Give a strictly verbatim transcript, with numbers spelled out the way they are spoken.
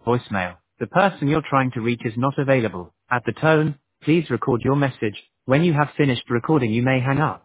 voicemail. The person you're trying to reach is not available. At the tone, please record your message. When you have finished recording, you may hang up.